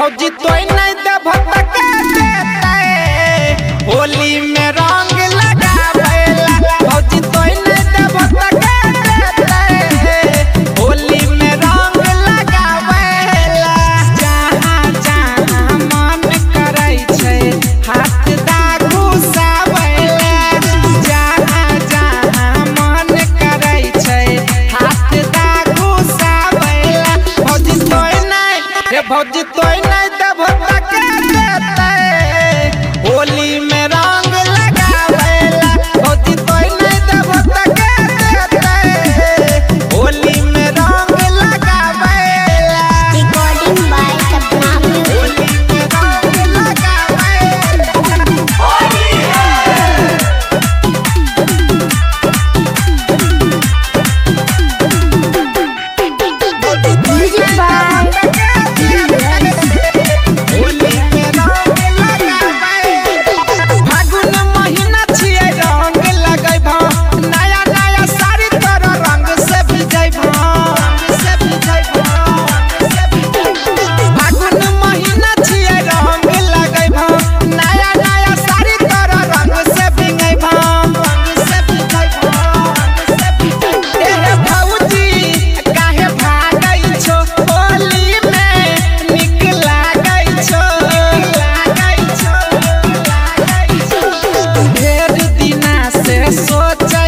भौजी तोय नहीं दे भटके देते होली में रंग लगावेला भौजी तोय नहीं दे भटके देते होली में रंग लगावेला जहाँ जहाँ मन करे छे हाथ दागू सावेला जहाँ जहाँ मन करे छे हाथ दागू सावेला भौजी तोय नहीं दे भटके देते होली में रंग लगावेला भौजी तोय नहीं दे भटके देते होली में रंग लगावेला रिकॉर्डिंग बाय सपना होली में रंग लगावेला म्यूजिक बाय फागुन महीना छिए रंग लगैबा नया नया साड़ी तोरा रंग से भिजैबा फागुन महीना छिए रंग लगैबा नया नया साड़ी तोरा रंग से भिजैबा ए भौजी काहे भागै छो होली में निक लागै छो ढेर दिना से सोच